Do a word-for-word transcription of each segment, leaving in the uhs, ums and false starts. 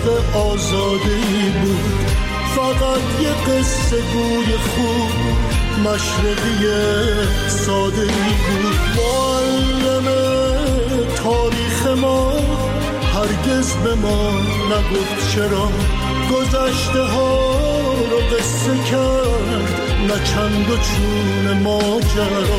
عشق آزاده‌ای بود، فقط یه قصه گوی خوب مشرقی ساده‌ای بود. معلم تاریخ ما هرگز به ما نگفت چرا گذشته ها رو قصه کرد، نه چند و چون ماجرا.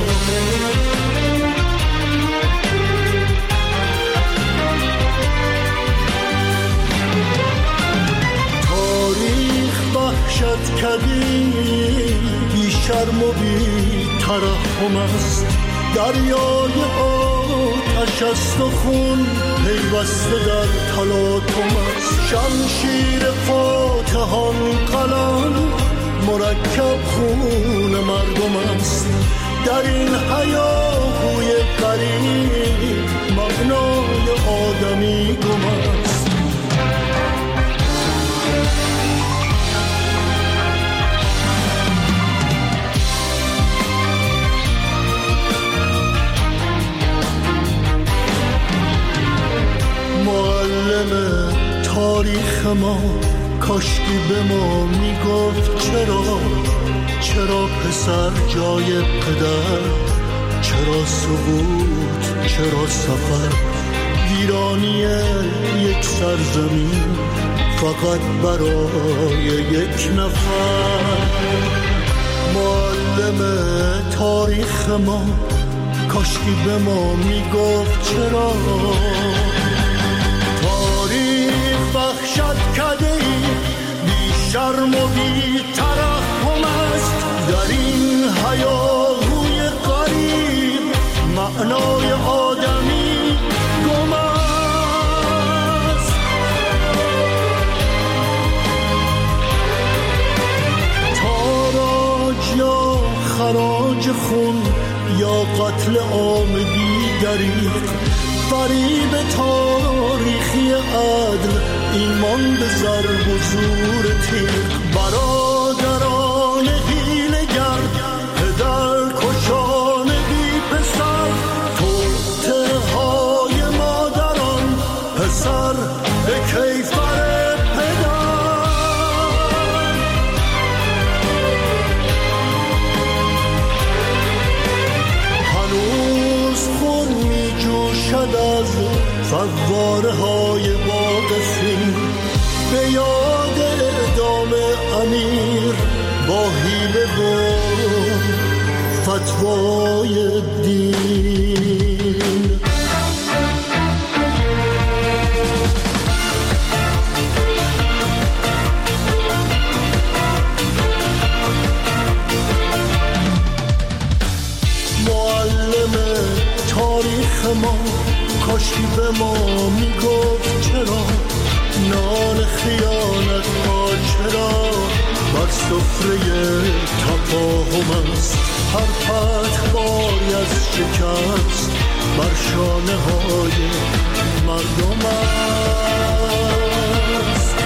تاریخ وحشت کدی بی شرم و بی ترحم است، دریای آتش است و خون پیوسته در تلاطم است. شمشیر فاتحان قلم مرکب خون مردم است، در این هیاهوی غریب مبنای آدمی گم است. معلم تاریخ ما کاشکی به ما میگفت چرا، چرا پسر جای پدر، چرا سقوط، چرا سفر، ویرانی یک سرزمین فقط برای یک نفر. معلم تاریخ ما کاشکی به ما میگفت چرا. وحشت کده‌ای بی شرم و بی ترحم است، در این هیاهوی غریب معنای آدمی گم است. تاراج یا خراج خون یا قتل عام بی دریغ، فریب تاریخی عدل، ایمان به ضرب و زور تیغ. برادران حیله‌گر، پدر کشان بی پسر، توطئه های مادران، پسر به کیفر پدر. هنوز خون می جوشد از فواره های باغ فیل، به یاد اعدام امیر با حیله و فتوای دین. معلم تاریخ ما کاشکی به ما میگفت چرا، نان خیانت ها چرا بر سفره تفاهم است. هر فتح باری از شکست بر شانه های مردم است.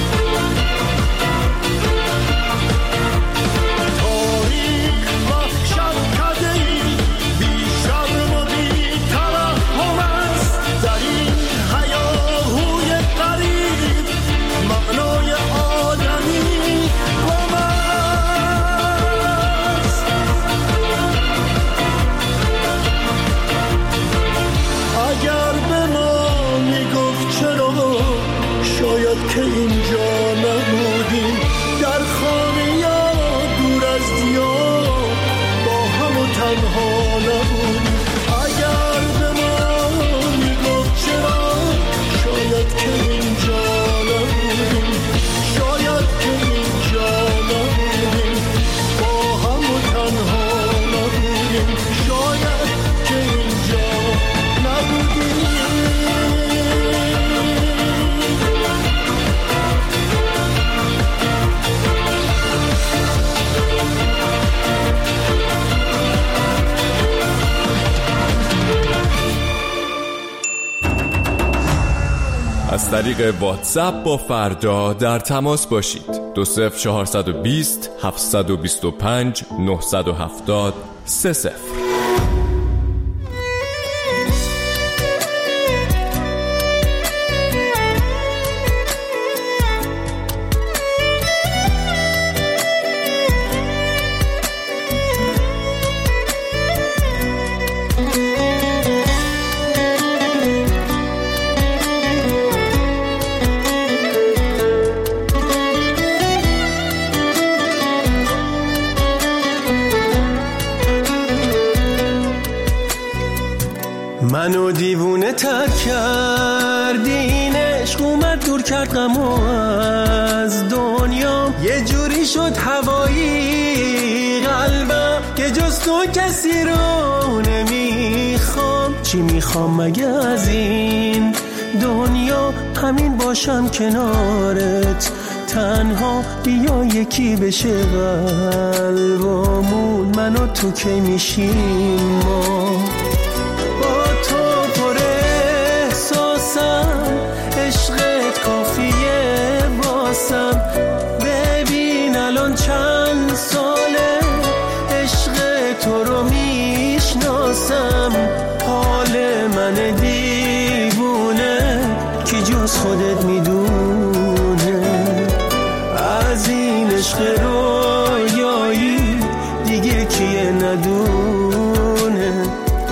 تاریخ وحشت کده‌ای بی شرم و بی ترحم است، در این هیاهوی غریب معنای آدمی گم است. اگر به ما میگفت چرا، شاید که اینجا نبودیم، در خانه یا دور از دیار با هم و تنها نبودیم. اگر به ما میگفت چرا، شاید که اینجا نبودیم، شاید که اینجا نبودیم، با هم و تنها نبودیم، شاید که اینجا نبودیم. از طریق واتساپ با فردا در تماس باشید. دو صفر چهارصد و بیست هفتصد و بیست و پنج نهصد و هفتاد سه صفر. منو دیوونه تر کردین، عشق اومد دور کرد غمو از دنیا، یه جوری شد هوایی قلبم که جز تو کسی رو نمیخوام. چی میخوام مگه از این دنیا؟ همین باشم کنارت تنها، بیا یکی بشه قلبمون، من و تو کی میشیم ما. با تو پر احساسم، عشقت کافیه واسم، ببین الان چند ساله عشق تو رو میشناسم. حال من دیوونه کی جز خودت میدونه، از این عشق رویایی دیگه کیه ندونه.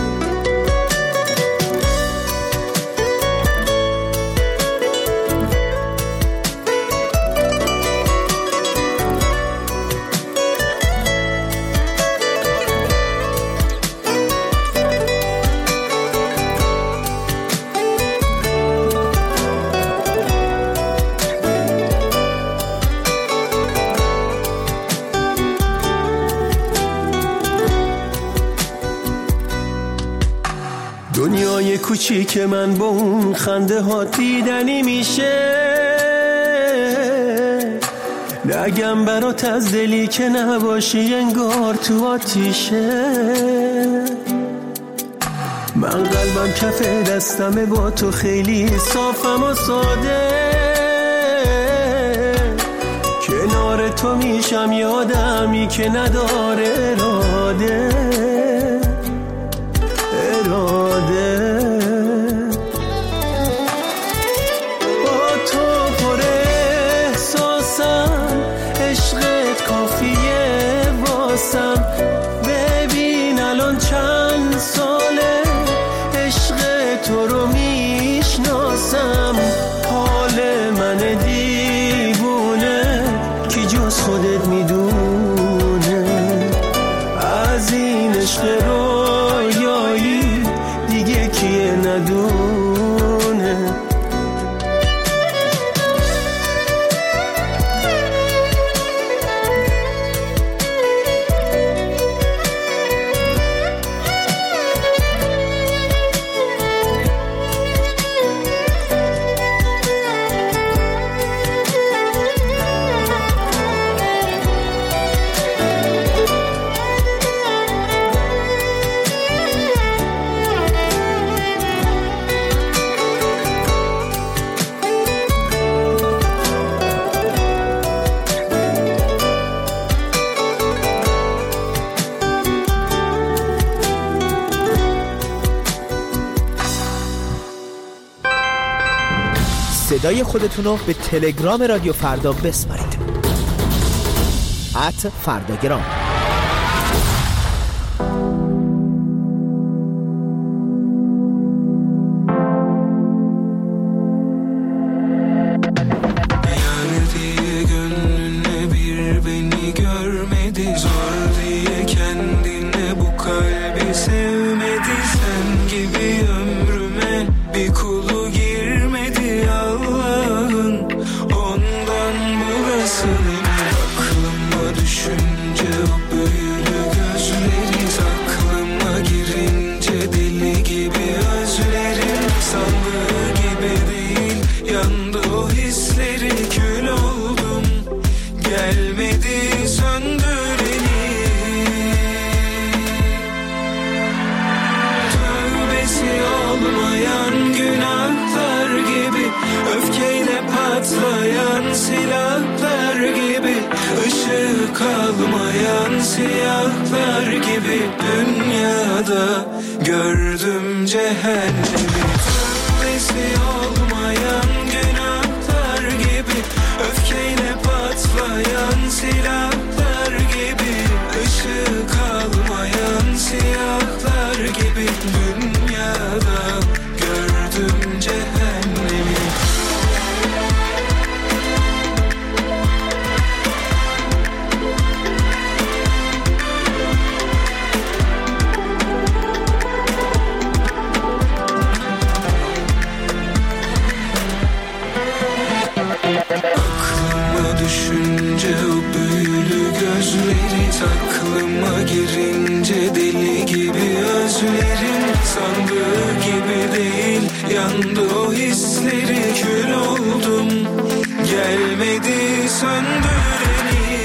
دنیای کوچیک من با اون خنده ها دیدنی میشه، نگم برات از دلی که نباشی انگار تو آتیشه. من قلبم کف دستمه با تو خیلی صافم و ساده، کنار تو میشم یادمی که نداره اراده اراده. با تو پر احساسم، عشقت کافیه واسم، ببین الان چند ساله عشق تو رو میشناسم. حال من دیوونه کی جز خودت میدونه، از این عشق رویایی دیگه کیه ندونه. صدای خودتون رو به تلگرام رادیو فردا بسپارید. ات فرداگرام. Kalmayan siyahlar gibi dünyada gördüm cehennemi. Tövbesi olmayan günahlar gibi, öfkeyle patlayan silahlar gibi, ışığı kalmayan siyahlar gibi dünyada gördüm cehennemi. sözleri taklıma girince deli gibi özlerim, sandığı gibi değil yandı o hisleri, kül oldum gelmedi söndüreni.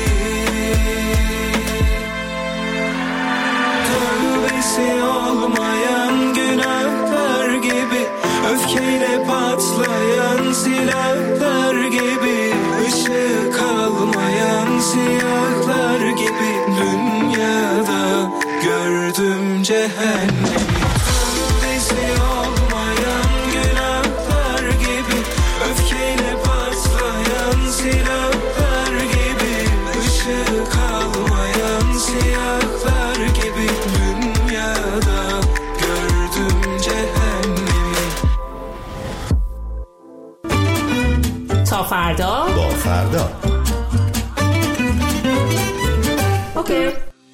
Tövbesi olmayan günahlar gibi, öfkeyle patlayan silahlar gibi, ışığı kalmayan siyahlar gibi, dünyada gördüm cehennemi. Tövbesi olmayan günahlar gibi, öfkeyle patlayan silahlar gibi, ışığı kalmayan siyahlar gibi, dünyada gördüm cehennemi. تا فردا با فردا اوکی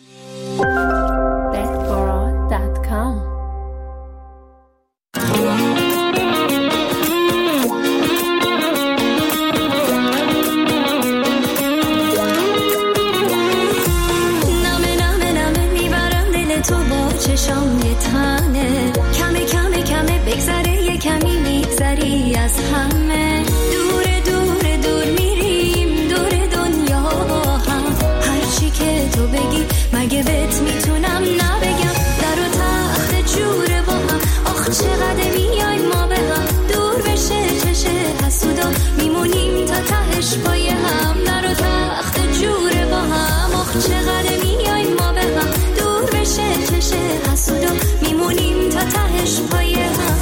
bet borod dot com نامه نامه نامه میبرم دل تو با چشام یه تنه، کمه کمه کمه بگذره یه کمی میگذری از همه، دور دور دور میریم دور دنیا هم، هرچی که تو بگی مگه بهت میتونم نبگم، در و تخت جوره با هم، آخ چقدر میای ما به هم، دور بشه چشه حسودا میمونیم تا تهش پای هم، در و تخت جوره با هم، آخ چقدر میای ما به هم، دور بشه چشه حسودا میمونیم تا تهش پای هم.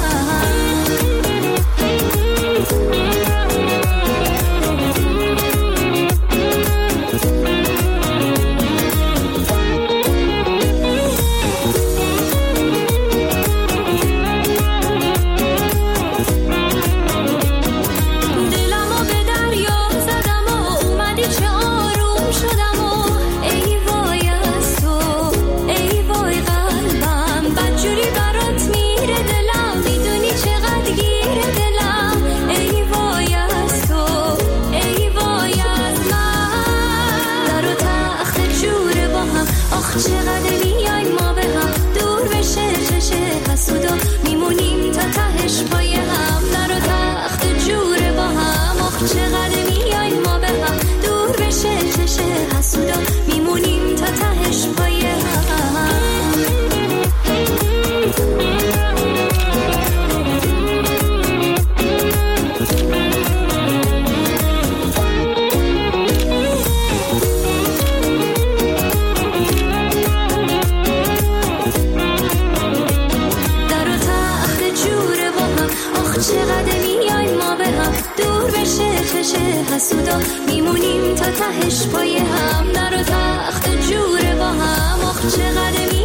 چقدر میای ما به هم، دور بشه چشه حسودا میمونیم تا تهش پای هم، در و تخت جوره با هم، آخ چقدر میای ما به هم، دور بشه چشه حسودا میمونیم تا تهش پای هم. چقدر میای ما به هم، دور بشه چشه حسودا میمونیم تا تهش پای هم، در و تخت جوره با هم، آخ چقدر